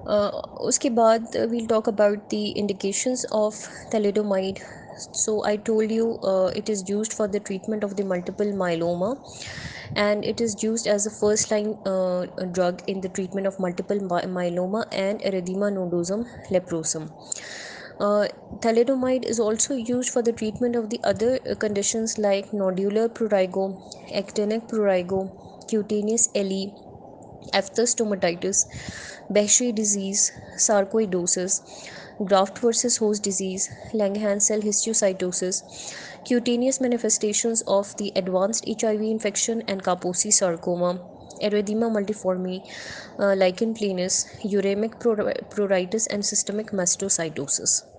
उसके बाद we'll talk about the indications of thalidomide. So I told you it is used for the treatment of the multiple myeloma, and it is used as a first line drug in the treatment of multiple myeloma and erythema nodosum leprosum. uh, Thalidomide is also used for the treatment of the other conditions like nodular prurigo, actinic prurigo, cutaneous LE, aphthous stomatitis, Behçet disease, sarcoidosis, graft versus host disease, Langerhans cell histiocytosis, cutaneous manifestations of the advanced HIV infection and Kaposi sarcoma, erythema multiforme, lichen planus, uremic pruritus, and systemic mastocytosis.